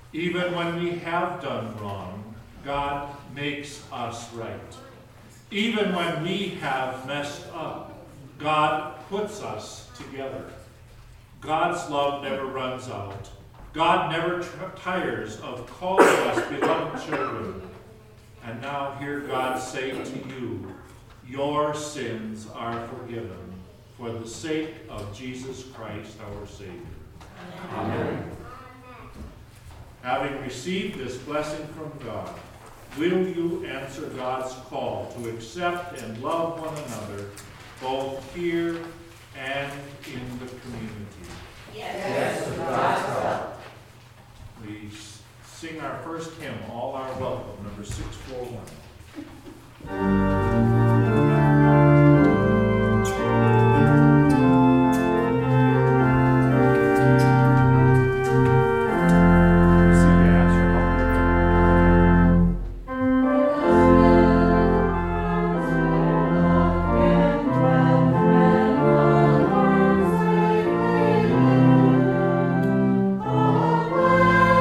Even when we have done wrong, God makes us right. Even when we have messed up, God puts us together. God's love never runs out. God never tires of calling us beloved children. And now hear God say to you, your sins are forgiven for the sake of Jesus Christ our Savior. Amen. Having received this blessing from God, will you answer God's call to accept and love one another, both here and in the community? Yes, with God's help. We sing our first hymn, All Are Welcome, number 641.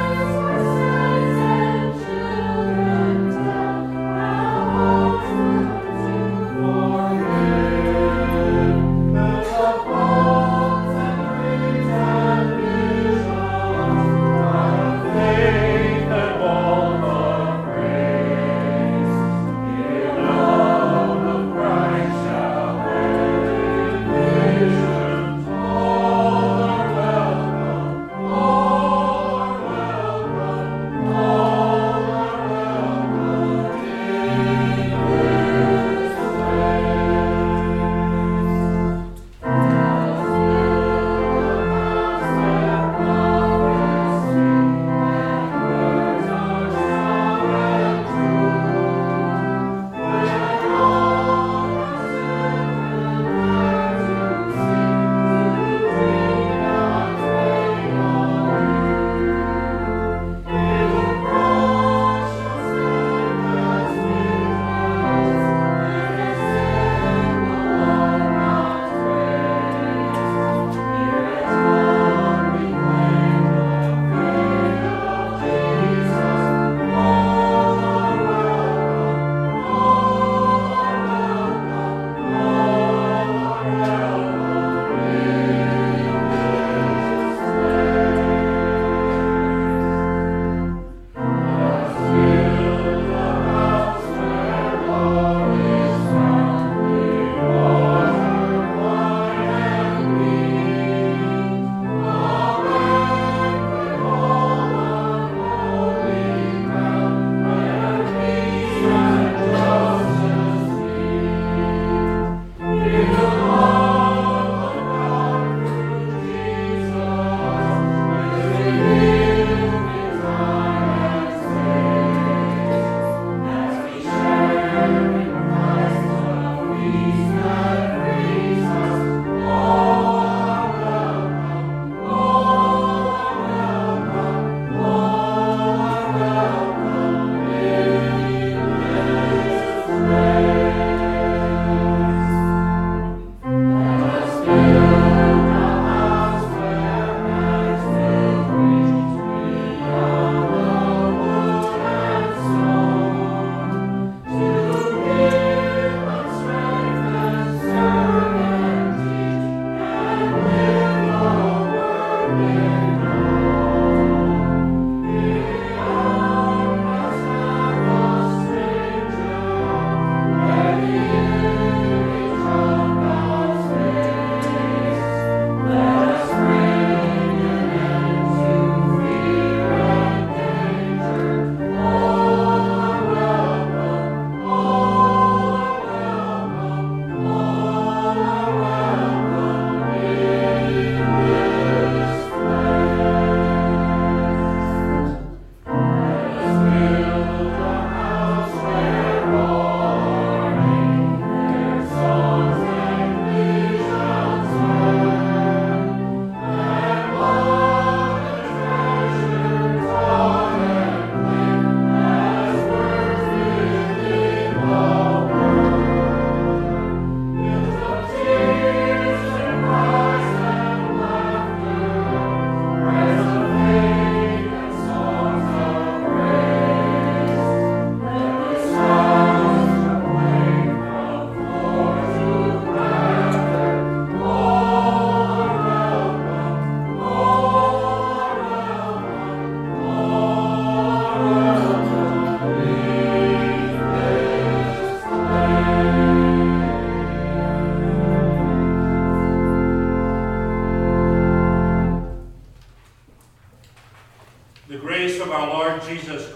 Thank you.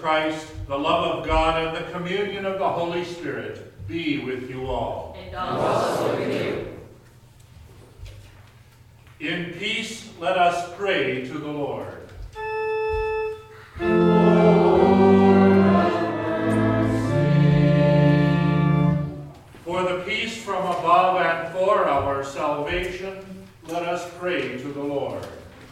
Christ, the love of God, and the communion of the Holy Spirit be with you all. And also with you. In peace, let us pray to the Lord. For the peace from above and for our salvation, let us pray to the Lord.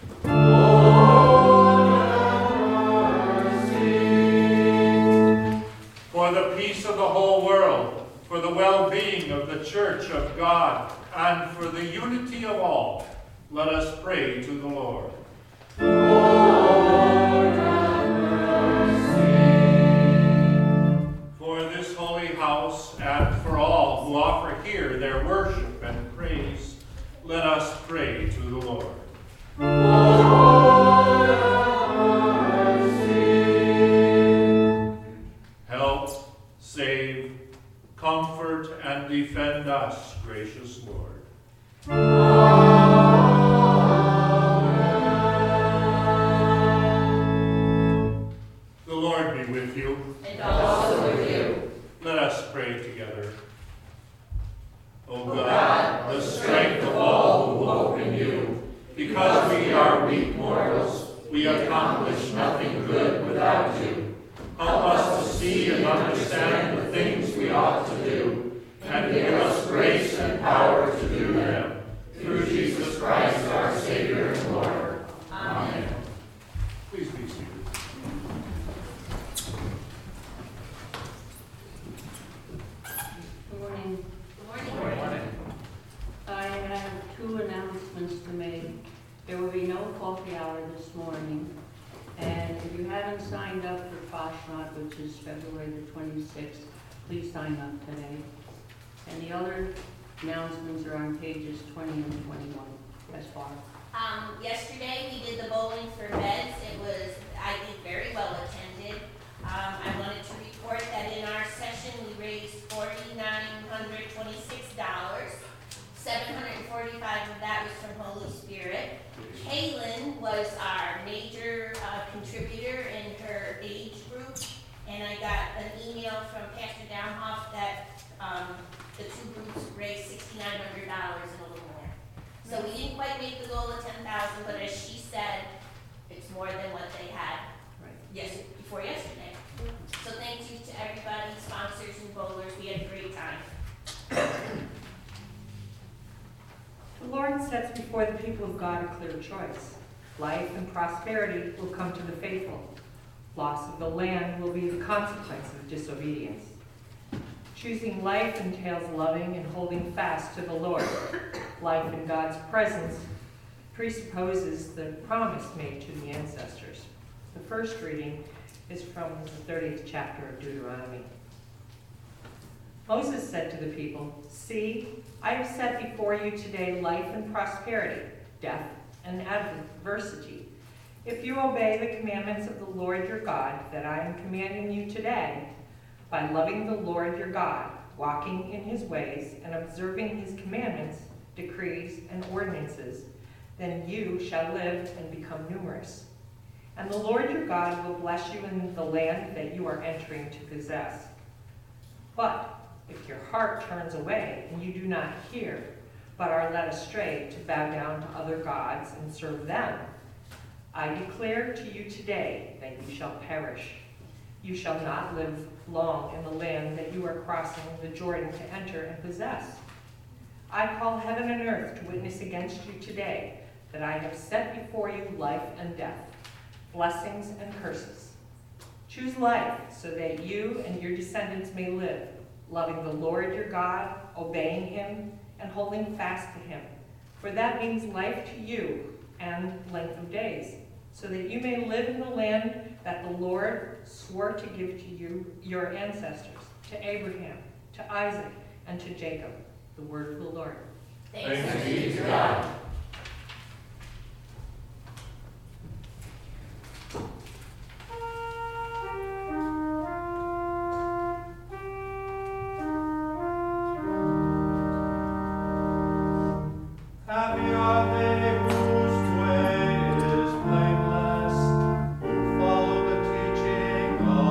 For the peace of the whole world, for the well-being of the Church of God, and for the unity of all, let us pray to the Lord. For this holy house and for all who offer here their worship and praise, let us pray to the Lord. Help, save, comfort, and defend us, gracious Lord. The Lord be with you. And also with you. Let us pray together. O God, the strength of all who hope in you, because we are weak mortals, we accomplish nothing good without you. Help us to see and understand the things we ought to do, and give us grace and power to do them. Through Jesus Christ, our Savior and Lord. Amen. Please be seated. Good morning. Good morning. I have two announcements to make. There will be no coffee hour this morning. And if you haven't signed up for Fasnacht, which is February the 26th, please sign up today. And the other announcements are on pages 20 and 21. As far. Yesterday we did the bowling for beds. I think, very well attended. I wanted to report that in our session we raised $4,926. $745 of that was from Holy Spirit. Kaylin was our major contributor in her age group, and I got an email from Pastor Downhoff that the two groups raised $6,900 and a little more. So we didn't quite make the goal of 10,000, but as she said, it's more than what they had before yesterday. So thank you to everybody, sponsors and bowlers. We had a great time. The Lord sets before the people of God a clear choice. Life and prosperity will come to the faithful. Loss of the land will be the consequence of disobedience. Choosing life entails loving and holding fast to the Lord. Life in God's presence presupposes the promise made to the ancestors. The first reading is from the 30th chapter of Deuteronomy. Moses said to the people, "See, I have set before you today life and prosperity, death and adversity. If you obey the commandments of the Lord your God that I am commanding you today, by loving the Lord your God, walking in his ways, and observing his commandments, decrees, and ordinances, then you shall live and become numerous. And the Lord your God will bless you in the land that you are entering to possess. But if your heart turns away and you do not hear, but are led astray to bow down to other gods and serve them, I declare to you today that you shall perish. You shall not live long in the land that you are crossing the Jordan to enter and possess. I call heaven and earth to witness against you today that I have set before you life and death, blessings and curses. Choose life so that you and your descendants may live, loving the Lord your God, obeying him, and holding fast to him. For that means life to you and length of days, so that you may live in the land that the Lord swore to give to you, your ancestors, to Abraham, to Isaac, and to Jacob. The word of the Lord. Thanks be to God. Happy are they whose way is blameless, who follow the teaching of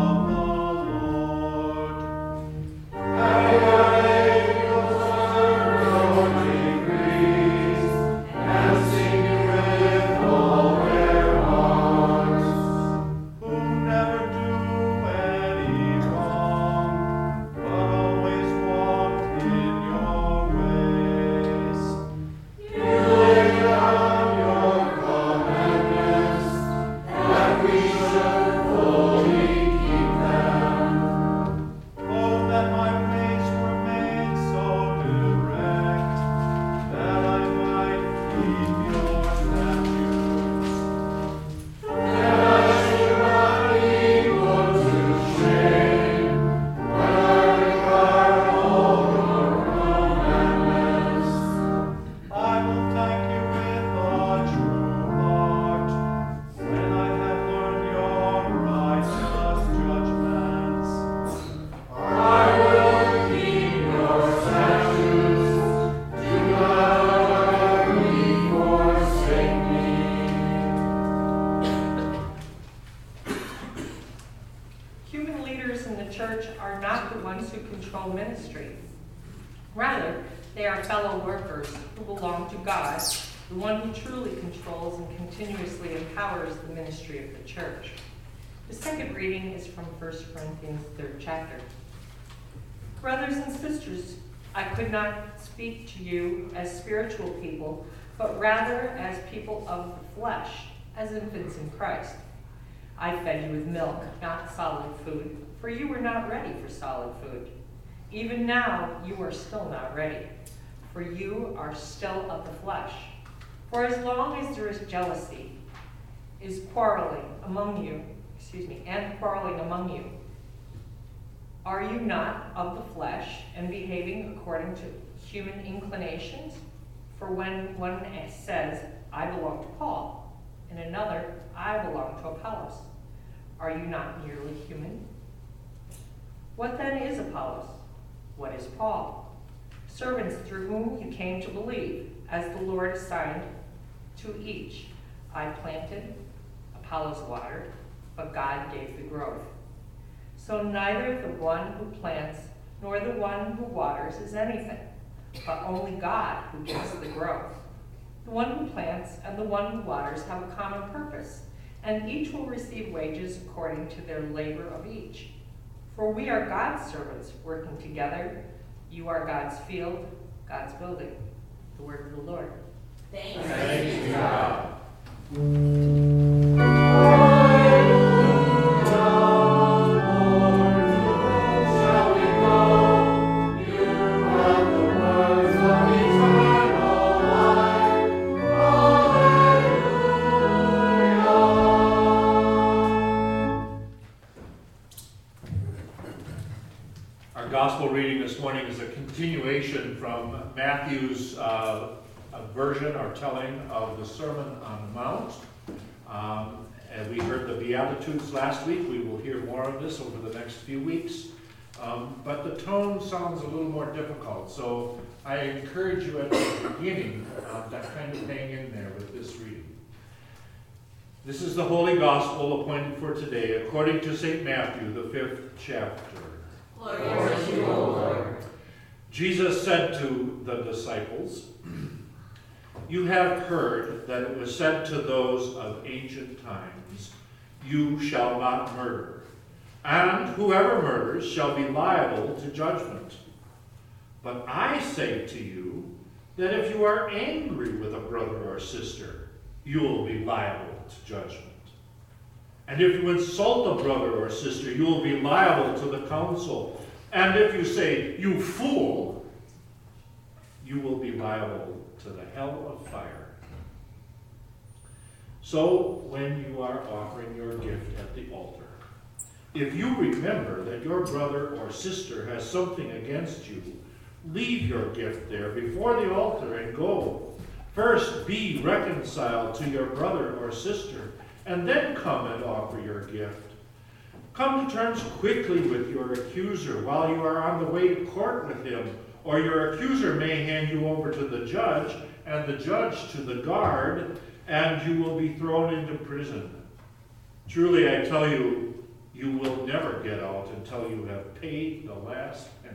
They are fellow workers who belong to God, the one who truly controls and continuously empowers the ministry of the church. The second reading is from 1 Corinthians 3rd chapter. Brothers and sisters, I could not speak to you as spiritual people, but rather as people of the flesh, as infants in Christ. I fed you with milk, not solid food, for you were not ready for solid food. Even now you are still not ready, for you are still of the flesh. For as long as there is jealousy, and quarreling among you, are you not of the flesh and behaving according to human inclinations? For when one says, I belong to Paul, and another, I belong to Apollos, are you not merely human? What then is Apollos? What is Paul? Servants through whom you came to believe, as the Lord assigned to each. I planted, Apollos watered, but God gave the growth. So neither the one who plants nor the one who waters is anything, but only God who gives the growth. The one who plants and the one who waters have a common purpose, and each will receive wages according to their labor of each. For we are God's servants working together. You are God's field, God's building. The word of the Lord. Thanks. Thanks be to God. Our gospel reading this morning is a continuation from Matthew's version or telling of the Sermon on the Mount. And we heard the Beatitudes last week. We will hear more of this over the next few weeks. But the tone sounds a little more difficult, so I encourage you at the beginning to kind of hang in there with this reading. This is the Holy Gospel appointed for today, according to St. Matthew, the 5th chapter. Glory to you, O Lord. Jesus said to the disciples, You have heard that it was said to those of ancient times, You shall not murder, and whoever murders shall be liable to judgment. But I say to you that if you are angry with a brother or sister, you will be liable to judgment. And if you insult a brother or sister, you will be liable to the council. And if you say, You fool, you will be liable to the hell of fire. So when you are offering your gift at the altar, if you remember that your brother or sister has something against you, leave your gift there before the altar and go. First be reconciled to your brother or sister, and then come and offer your gift. Come to terms quickly with your accuser while you are on the way to court with him, or your accuser may hand you over to the judge, and the judge to the guard, and you will be thrown into prison. Truly, I tell you, you will never get out until you have paid the last penny.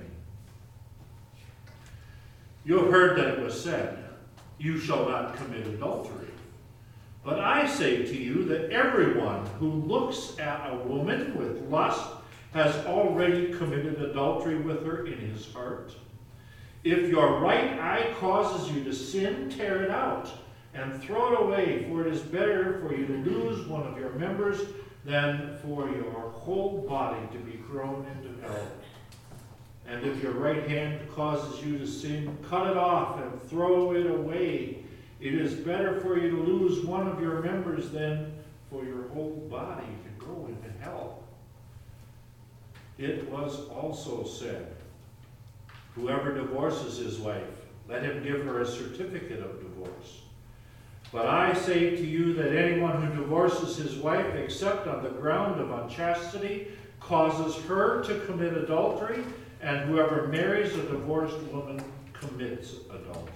You have heard that it was said, You shall not commit adultery. But I say to you that everyone who looks at a woman with lust has already committed adultery with her in his heart. If your right eye causes you to sin, tear it out and throw it away, for it is better for you to lose one of your members than for your whole body to be thrown into hell. And if your right hand causes you to sin, cut it off and throw it away. It is better for you to lose one of your members than for your whole body to go into hell. It was also said, Whoever divorces his wife, let him give her a certificate of divorce. But I say to you that anyone who divorces his wife except on the ground of unchastity causes her to commit adultery, and whoever marries a divorced woman commits adultery.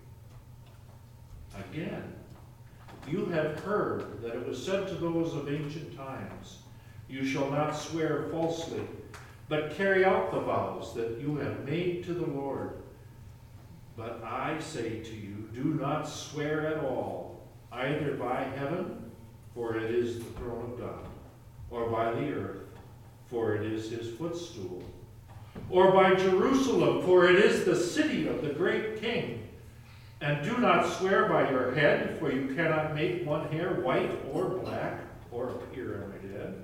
Again, you have heard that it was said to those of ancient times, You shall not swear falsely, but carry out the vows that you have made to the Lord. But I say to you, do not swear at all, either by heaven, for it is the throne of God, or by the earth, for it is his footstool, or by Jerusalem, for it is the city of the great king. And do not swear by your head, for you cannot make one hair white or black, or appear on my head.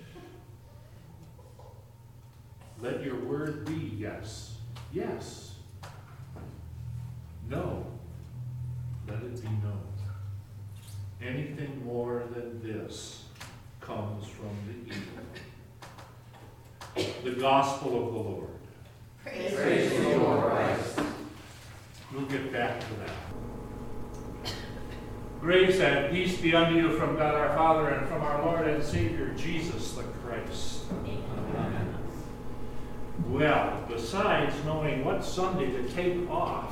Let your word be yes, yes. No, let it be no. Anything more than this comes from the evil. The gospel of the Lord. Praise the Lord Christ. We'll get back to that. Grace and peace be unto you from God our Father and from our Lord and Savior Jesus the Christ. Amen. Well, besides knowing what Sunday to take off,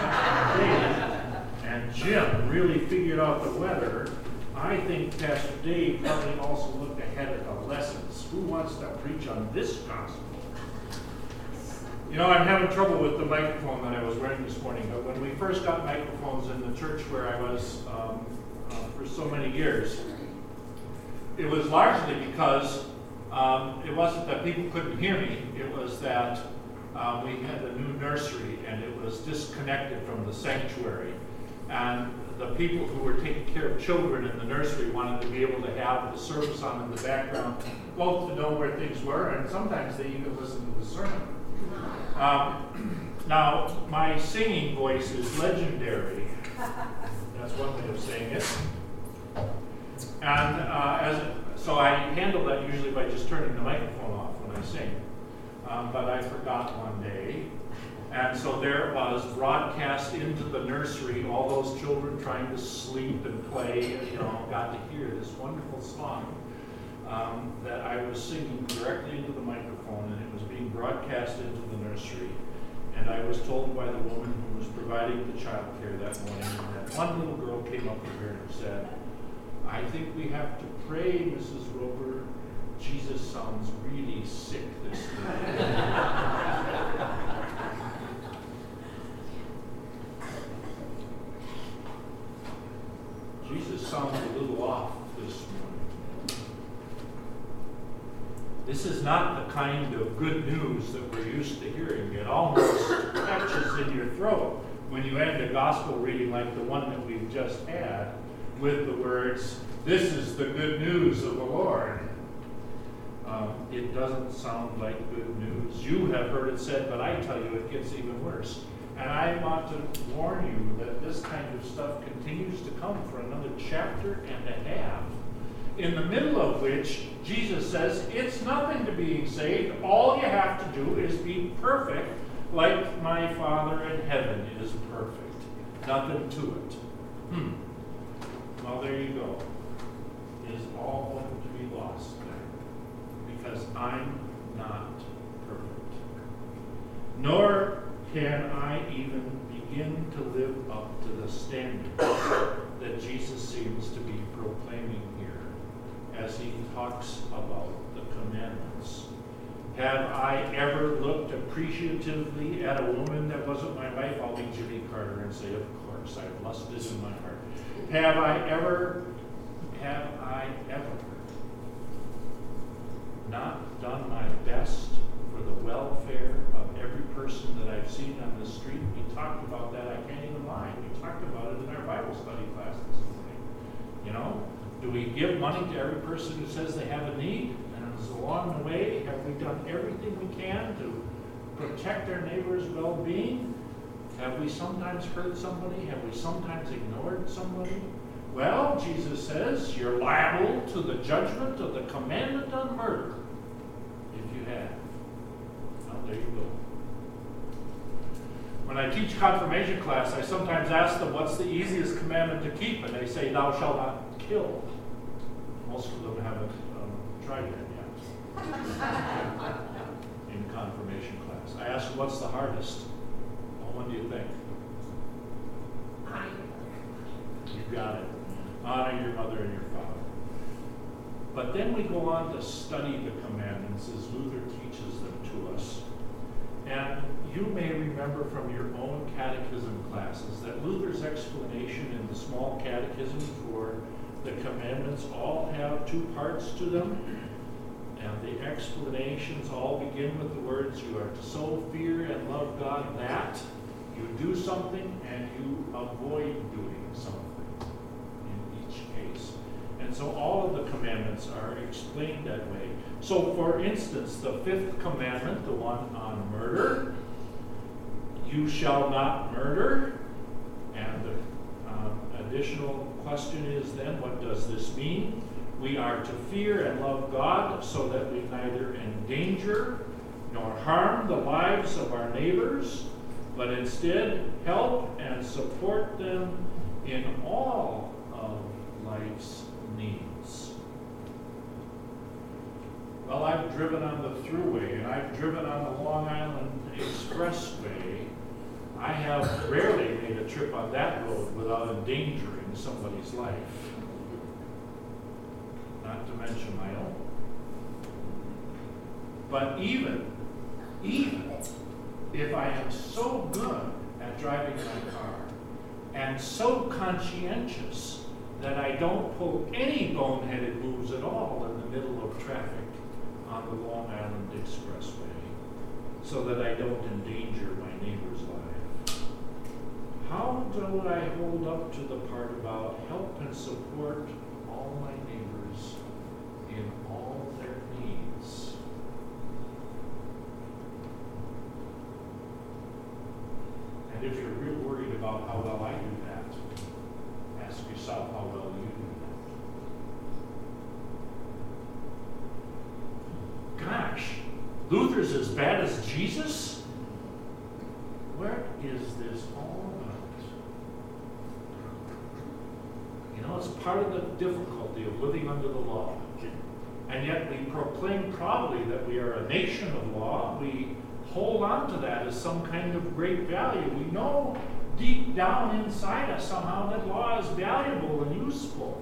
and Jim really figured out the weather, I think Pastor Dave probably also looked ahead at the lessons. Who wants to preach on this gospel? You know, I'm having trouble with the microphone that I was wearing this morning, but when we first got microphones in the church where I was for so many years, it was largely because it wasn't that people couldn't hear me, it was that we had a new nursery and it was disconnected from the sanctuary. And the people who were taking care of children in the nursery wanted to be able to have the service on in the background, both to know where things were, and sometimes they even listened to the sermon. Now, my singing voice is legendary. That's one way of saying it. And so I handle that usually by just turning the microphone off when I sing. But I forgot one day. And so there it was, broadcast into the nursery, all those children trying to sleep and play, and, got to hear this wonderful song that I was singing directly into the microphone, and it was being broadcast into the nursery. And I was told by the woman who was providing the child care that morning that one little girl came up to her and said, I think we have to pray, Mrs. Roper. Jesus sounds really sick this day. Jesus sounds a little off this morning. This is not the kind of good news that we're used to hearing. It almost catches in your throat when you end a gospel reading like the one that we've just had with the words, this is the good news of the Lord. It doesn't sound like good news. You have heard it said, but I tell you it gets even worse. And I want to warn you that this kind of stuff continues to come for another chapter and a half, in the middle of which Jesus says it's nothing to being saved. All you have to do is be perfect like my Father in heaven is perfect. Nothing to it. Well, there you go. It is all going to be lost there. Because I'm not perfect. Nor can I even begin to live up to the standard that Jesus seems to be proclaiming here as he talks about the commandments. Have I ever looked appreciatively at a woman that wasn't my wife? I'll be Jimmy Carter and say, of course, I've lusted in my heart. Have I ever not done my best for the welfare of every person that I've seen on the street? We talked about that, I can't even lie. We talked about it in our Bible study class this morning. Do we give money to every person who says they have a need? And along the way, have we done everything we can to protect our neighbor's well-being? Have we sometimes hurt somebody? Have we sometimes ignored somebody? Well, Jesus says, you're liable to the judgment of the commandment on murder if you have. Well, there you go. When I teach confirmation class, I sometimes ask them, what's the easiest commandment to keep? And they say, thou shalt not kill. Most of them haven't tried that yet in confirmation class. I ask them, what's the hardest? Well, what do you think? You got it. Honor your mother and your father. But then we go on to study the commandments as Luther teaches them to us. And you may remember from your own catechism classes that Luther's explanation in the small catechism for the commandments all have two parts to them. And the explanations all begin with the words, you are to so fear and love God that you do something and you avoid doing something in each case. And so all of the commandments are explained that way. So for instance, the 5th commandment, the one on murder, you shall not murder. And the additional question is then, what does this mean? We are to fear and love God so that we neither endanger nor harm the lives of our neighbors, but instead help and support them in all of life's needs. Well, I've driven on the Thruway and I've driven on the Long Island Expressway. I have rarely made a trip on that road without endangering somebody's life. Not to mention my own. But even if I am so good at driving my car and so conscientious that I don't pull any boneheaded moves at all in the middle of traffic on the Long Island Expressway so that I don't endanger my neighbor's life, how do I hold up to the part about help and support all my neighbors in all their needs? And if you're real worried about how well I do that, ask yourself how well you do that. Gosh, Luther's as bad as Jesus? What is this all about? You know, it's part of the difficulty of living under the law. And yet we proclaim proudly that we are a nation of law. We hold on to that as some kind of great value. We know deep down inside us somehow that law is valuable and useful.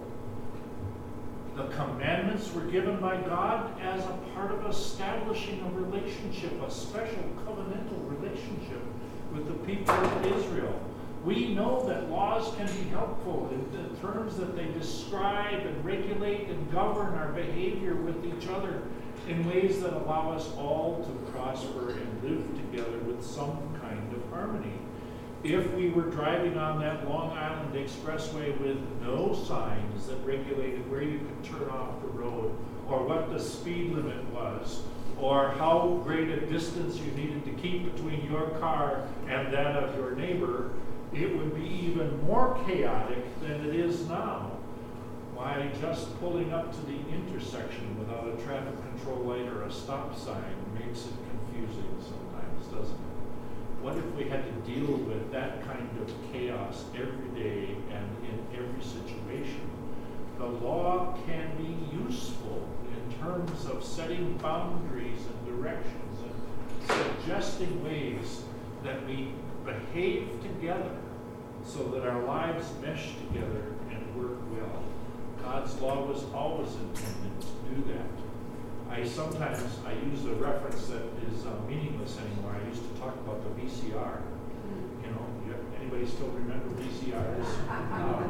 The commandments were given by God as a part of establishing a relationship, a special covenantal relationship with the people of Israel. We know that laws can be helpful in the terms that they describe and regulate and govern our behavior with each other in ways that allow us all to prosper and live together with some kind of harmony. If we were driving on that Long Island Expressway with no signs that regulated where you could turn off the road, or what the speed limit was, or how great a distance you needed to keep between your car and that of your neighbor, it would be even more chaotic than it is now. Why, just pulling up to the intersection without a traffic control light or a stop sign makes it confusing sometimes, doesn't it? What if we had to deal with that kind of chaos every day and in every situation? The law can be useful in terms of setting boundaries and directions and suggesting ways that we behave together so that our lives mesh together and work well. God's law was always intended to do that. I use a reference that is meaningless anymore. I used to talk about the VCR. You know, anybody still remember VCRs? No.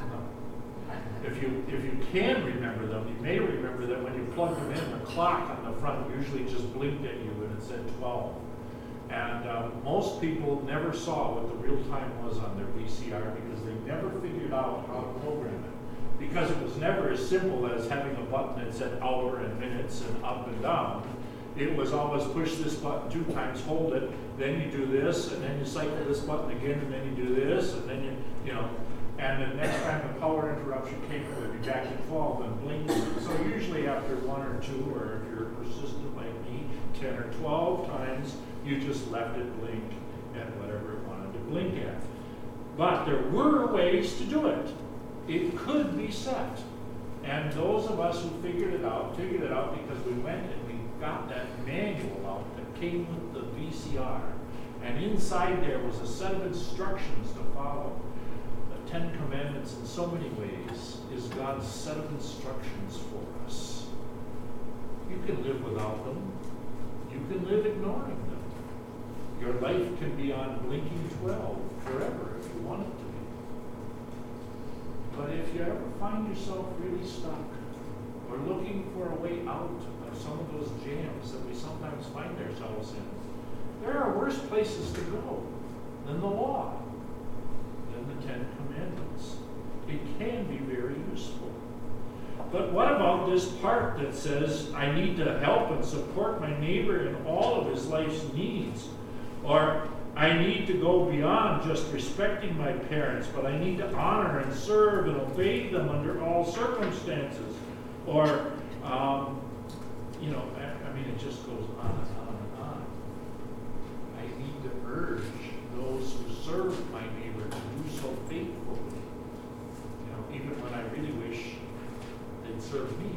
If you can remember them, you may remember that when you plugged them in, the clock on the front usually just blinked at you and it said 12. And most people never saw what the real time was on their VCR because they never figured out how to program it. Because it was never as simple as having a button that said hour and minutes and up and down. It was always push this button 2 times, hold it, then you do this, and then you cycle this button again, and then you do this, and then you know, and the next time the power interruption came, it would be back at 12 and blinking. So usually after 1 or 2, or if you're persistent like me, 10 or 12 times, you just left it blink at whatever it wanted to blink at. But there were ways to do it. It could be set. And those of us who figured it out because we went and we got that manual out that came with the VCR. And inside there was a set of instructions to follow. The 10 Commandments in so many ways is God's set of instructions for us. You can live without them. You can live ignoring them. Your life can be on blinking 12 forever if you want it to be. But if you ever find yourself really stuck or looking for a way out of some of those jams that we sometimes find ourselves in, there are worse places to go than the law, than the Ten Commandments. It can be very useful. But what about this part that says I need to help and support my neighbor in all of his life's needs? Or I need to go beyond just respecting my parents, but I need to honor and serve and obey them under all circumstances. Or, it just goes on and on and on. I need to urge those who serve my neighbor to do so faithfully, even when I really wish they'd serve me.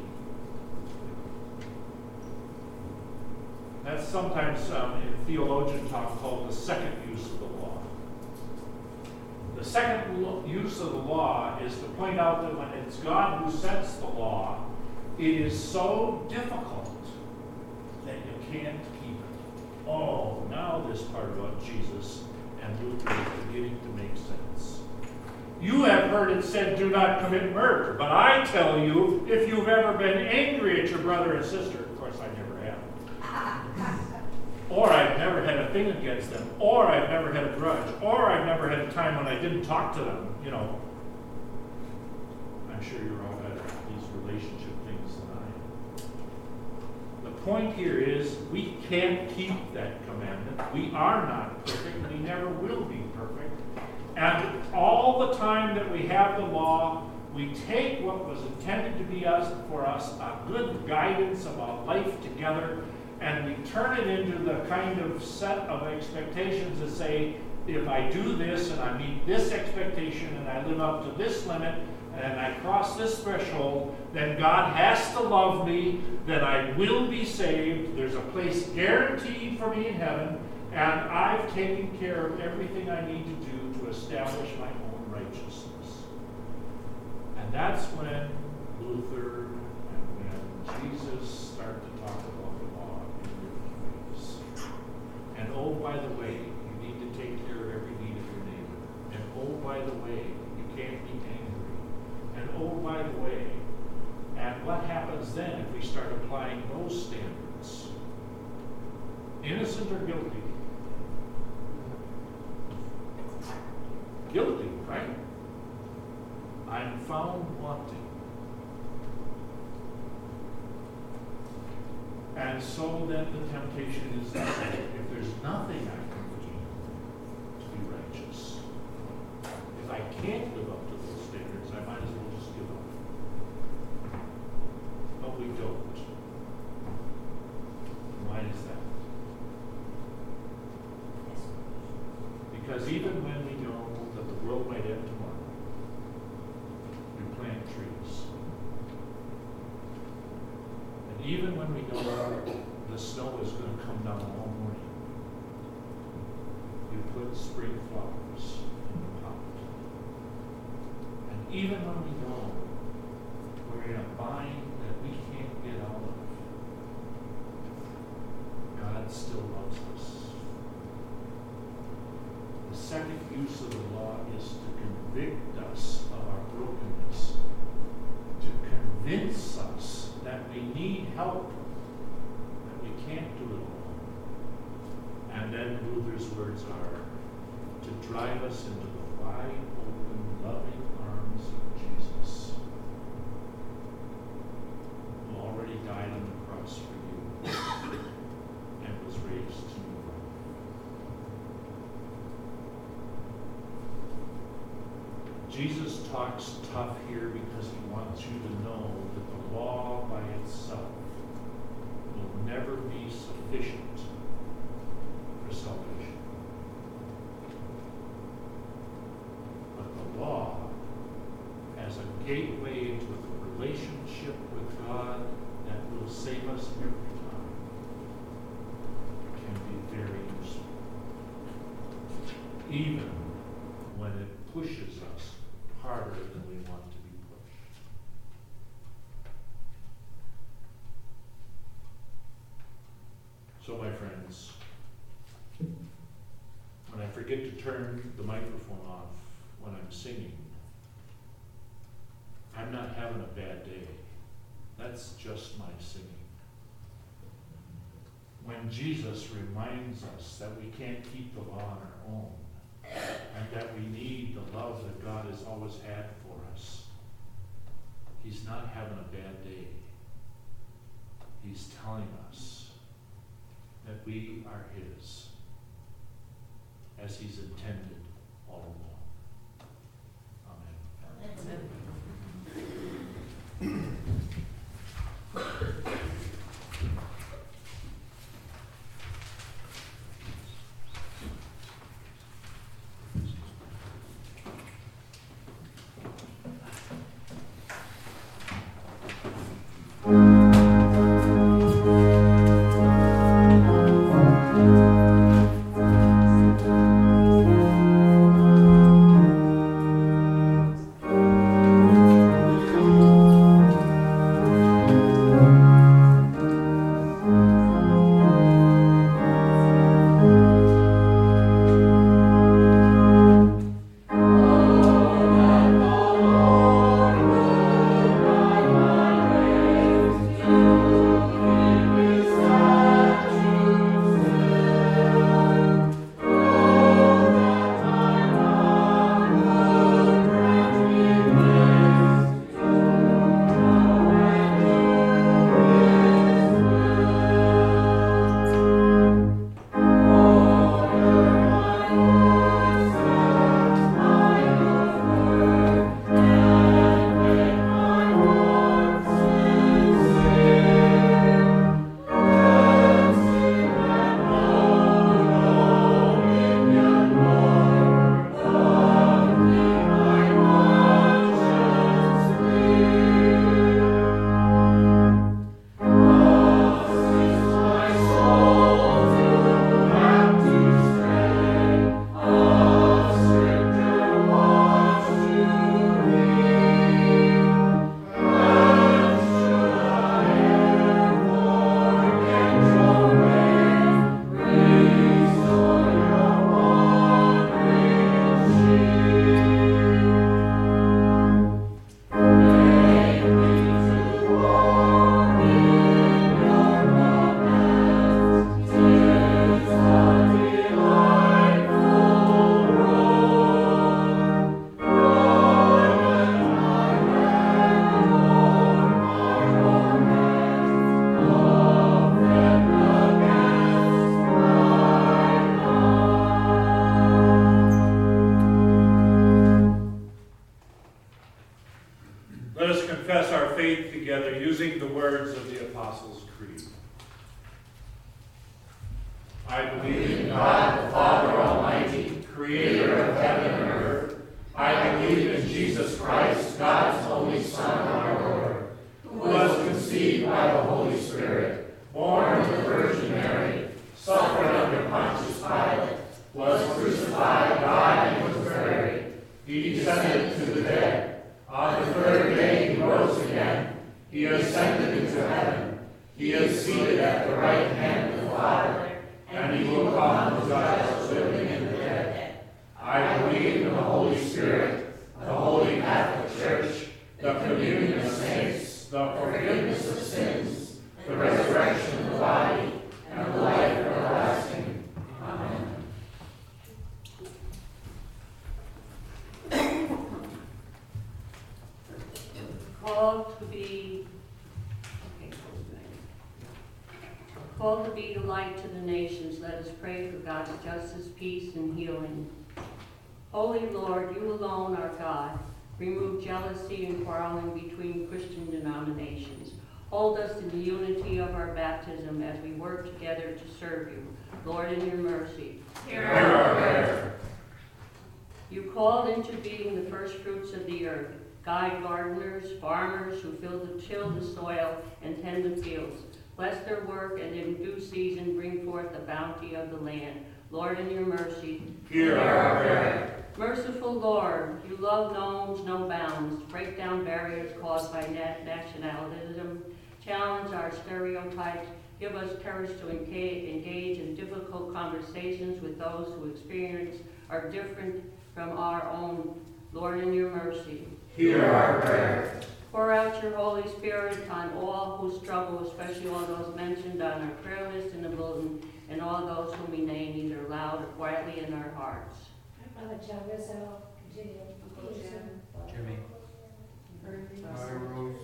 That's sometimes in theologian talk called the second use of the law. The second use of the law is to point out that when it's God who sets the law, it is so difficult that you can't keep it. Oh, now this part about Jesus and Luther is beginning to make sense. You have heard it said, do not commit murder. But I tell you, if you've ever been angry at your brother and sister, of course I never have, or I've never had a thing against them, or I've never had a grudge, or I've never had a time when I didn't talk to them, I'm sure you're all better at these relationship things than I am. The point here is we can't keep that commandment. We are not perfect. We never will be perfect. And all the time that we have the law, we take what was intended to be for us a good guidance about life together, and we turn it into the kind of set of expectations that say, if I do this and I meet this expectation and I live up to this limit and I cross this threshold, then God has to love me, then I will be saved. There's a place guaranteed for me in heaven, and I've taken care of everything I need to do to establish my own righteousness. And that's when Luther and when Jesus start to talk about the law in different ways. And oh, by the way, you need to take care of every need of your neighbor. And oh, by the way, you can't be angry. And oh, by the way, and what happens then if we start applying those standards? Innocent or guilty? Guilty, right? I'm found wanting. And so then the temptation is that if there's nothing I can do to be righteous, if I can't live up to those standards, I might as well just give up. But we don't. Why is that? Because even when we know that the world might end tomorrow, we plant trees. And even when we know the snow is going to come down all morning, we put spring flowers in the pot. And even when we know we're in a bind that we can't get out of, God still loves us. The second use of the law is to convict us of our brokenness, to convince us that we need help, that we can't do it alone. And then Luther's words are to drive us into the wide open, loving arms of Jesus, who already died on the cross for you and was raised to new life. Jesus talks tough here because he wants you to know that the law by itself will never be sufficient for salvation. But the law, as a gateway into a relationship with God that will save us every time, can be very useful. Even when it pushes us harder than we want to be pushed. So, my friends, forget to turn the microphone off when I'm singing, I'm not having a bad day. That's just my singing. When Jesus reminds us that we can't keep the law on our own, and that we need the love that God has always had for us, he's not having a bad day. He's telling us that we are his, as he's intended all along. Amen. Using the words of the Apostles' Creed. I believe in God, the Father Almighty, creator of heaven and earth. I believe in Jesus Christ, God's only Son, our Lord, who was conceived by the Holy Spirit, born of the Virgin Mary, suffered under Pontius Pilate, was crucified, died, and was buried. He descended to the dead. On the third day he rose again. He ascended into heaven. He is seated at the right hand of the Father, and he will come to judge the living and the dead. I believe in the Holy Spirit, the Holy Catholic Church, the communion of saints, the forgiveness of sins, the resurrection of the body, and the life everlasting. Amen. Called to be the light to the nations, let us pray for God's justice, peace, and healing. Holy Lord, you alone are God. Remove jealousy and quarreling between Christian denominations. Hold us in the unity of our baptism as we work together to serve you. Lord, in your mercy. Hear our prayer. You called into being the first fruits of the earth. Guide gardeners, farmers who till the soil and tend the fields. Bless their work, and in due season bring forth the bounty of the land. Lord, in your mercy. Hear our prayer. Merciful Lord, you love knows no bounds. Break down barriers caused by nationalism. Challenge our stereotypes. Give us courage to engage in difficult conversations with those who experience are different from our own. Lord, in your mercy, Hear our prayer. pour out your Holy Spirit on all who struggle, especially all those mentioned on our prayer list in the bulletin, and all those whom we name either loud or quietly in our hearts. Mother Chavez, Jimmy. Jimmy. Mary Rose.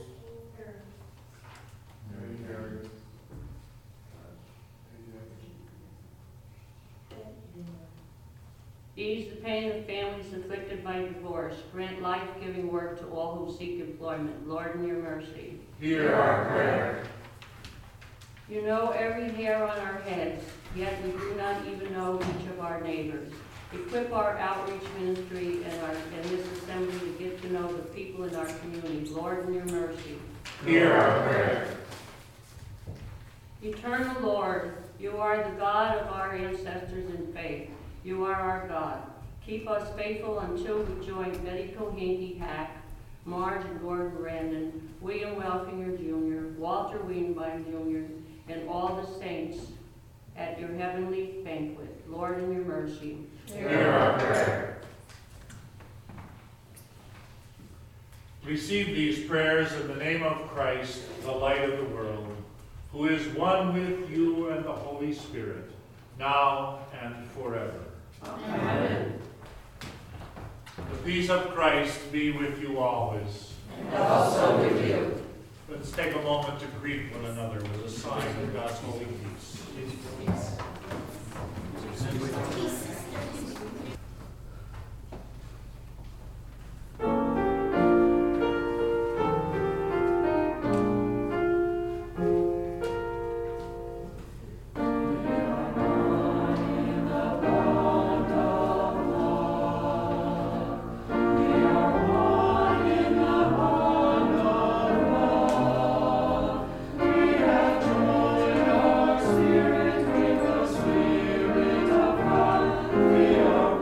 Mary Jerry. Ease the pain of families afflicted by divorce. Grant life-giving work to all who seek employment. Lord, in your mercy. Hear our prayer. You know every hair on our heads, yet we do not even know each of our neighbors. Equip our outreach ministry and this assembly to get to know the people in our community. Lord, in your mercy. Hear our prayer. Eternal Lord, you are the God of our ancestors in faith. You are our God. Keep us faithful until we join Betty Kohinke Hack, Marge and Gordon Brandon, William Welfinger Jr., Walter Wienbein Jr., and all the saints at your heavenly banquet. Lord, in your mercy. Hear our prayer. Receive these prayers in the name of Christ, the light of the world, who is one with you and the Holy Spirit, now and forever. Amen. The peace of Christ be with you always. And also with you. Let's take a moment to greet one another with a sign of God's holy peace. Peace. We are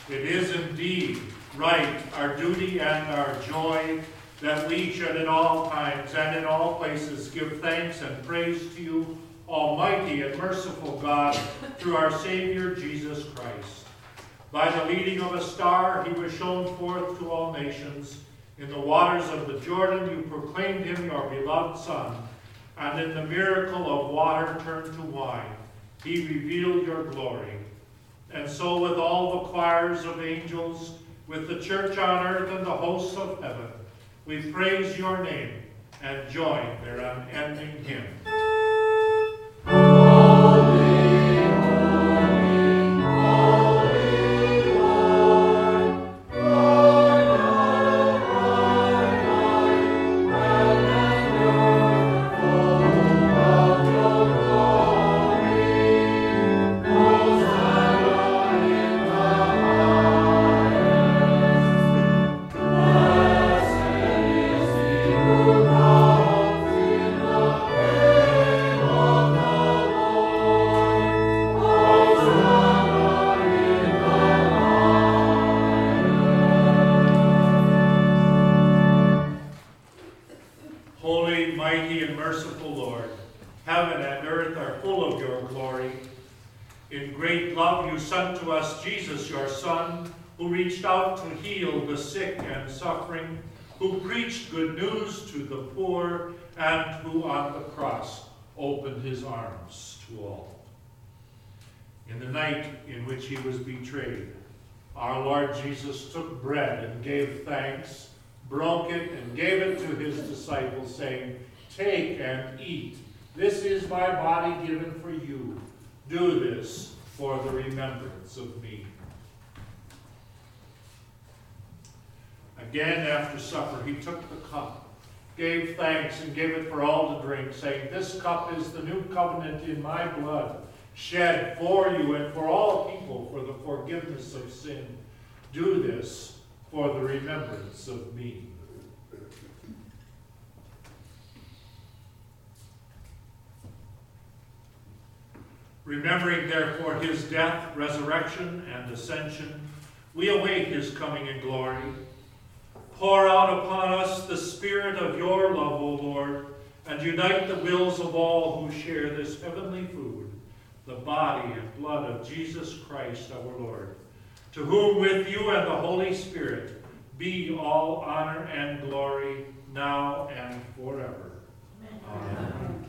It is indeed right, our duty and our joy, that we should at all times and in all places give thanks and praise to you, Almighty and merciful God, through our Savior Jesus Christ. By the leading of a star he was shown forth to all nations. In the waters of the Jordan you proclaimed him your beloved Son, and in the miracle of water turned to wine, he revealed your glory. And so with all the choirs of angels, with the church on earth and the hosts of heaven, we praise your name and join their unending hymn. Holy, mighty, and merciful Lord, heaven and earth are full of your glory. In great love you sent to us Jesus, your Son, who reached out to heal the sick and suffering, who preached good news to the poor, and who on the cross opened his arms to all. In the night in which he was betrayed, our Lord Jesus took bread and gave thanks, broke it, and gave it to his disciples, saying, "Take and eat. This is my body given for you. Do this for the remembrance of me." Again, after supper, he took the cup, gave thanks, and gave it for all to drink, saying, "This cup is the new covenant in my blood, shed for you and for all people for the forgiveness of sin. Do this for the remembrance of me." Remembering, therefore, his death, resurrection, and ascension, we await his coming in glory. Pour out upon us the spirit of your love, O Lord, and unite the wills of all who share this heavenly food, the body and blood of Jesus Christ our Lord, to whom with you and the Holy Spirit be all honor and glory now and forever. Amen.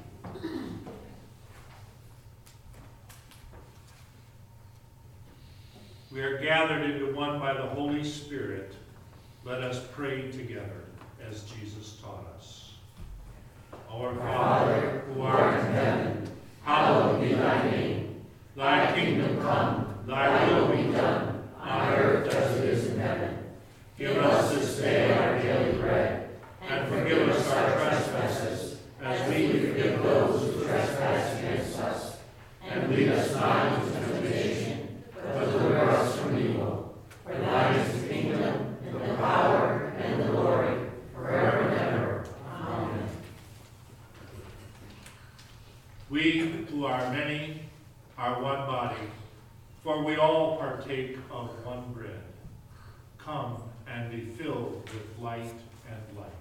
We are gathered into one by the Holy Spirit. Let us pray together as Jesus taught us. Our Father, who art in heaven, hallowed be thy name. Thy kingdom come, thy will be done, on earth as it is in heaven. Give us this day our daily bread, and forgive us our trespasses, as we forgive those who trespass against us. And lead us not into temptation, but deliver us from evil. For thine is the kingdom, and the power, and the glory, forever and ever. Amen. We who are many are one body, for we all partake of one bread. Come and be filled with light and life.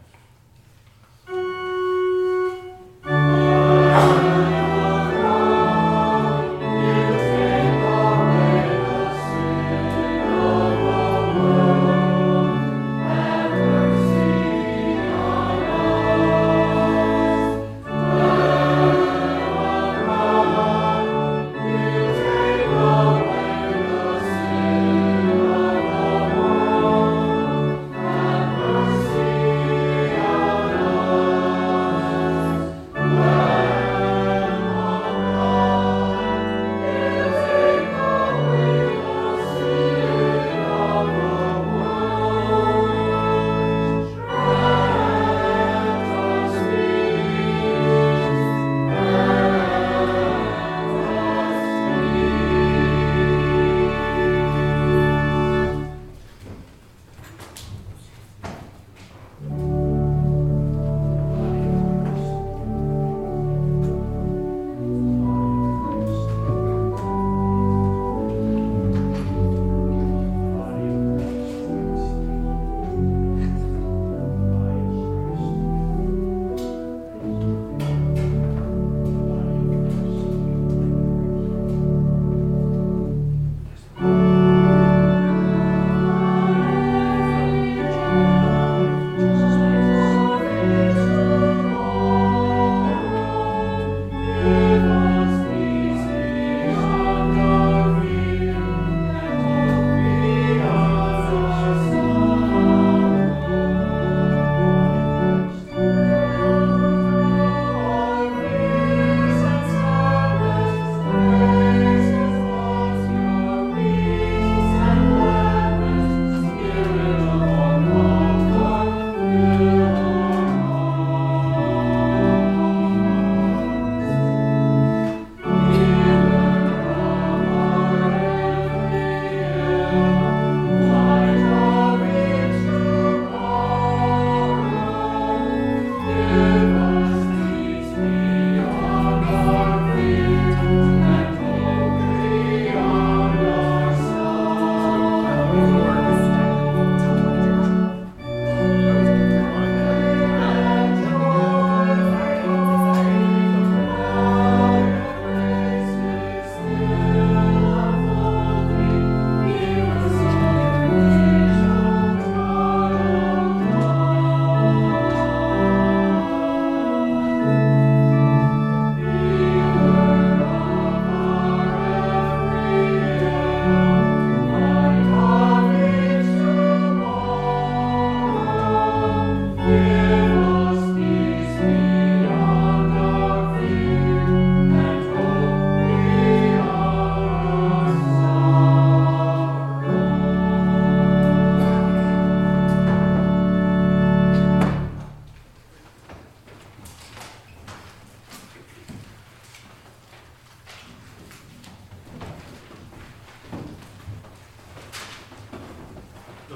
Amen.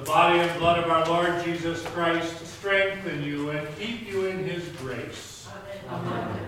body and blood of our Lord Jesus Christ strengthen you and keep you in his grace. Amen.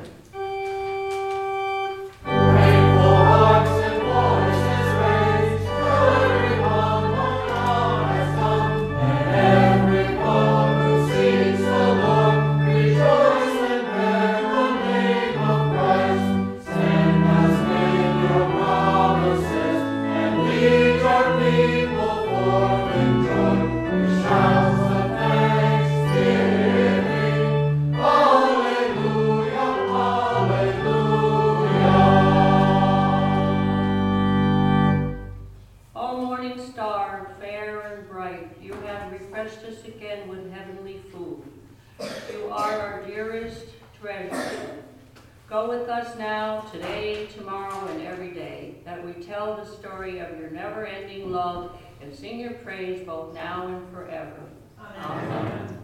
Go with us now, today, tomorrow, and every day, that we tell the story of your never-ending love and sing your praise both now and forever. Amen.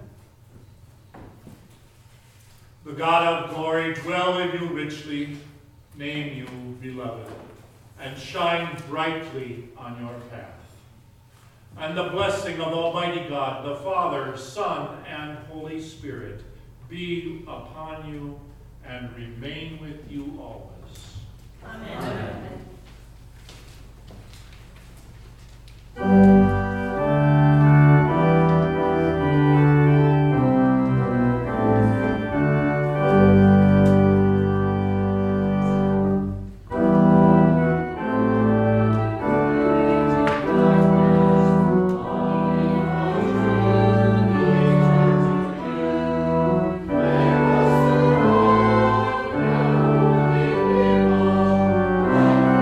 The God of glory dwell in you richly, name you beloved, and shine brightly on your path. And the blessing of Almighty God, the Father, Son, and Holy Spirit be upon you and remain with you always. Amen. Amen. Amen.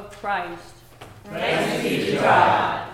of Christ. Thanks be to God.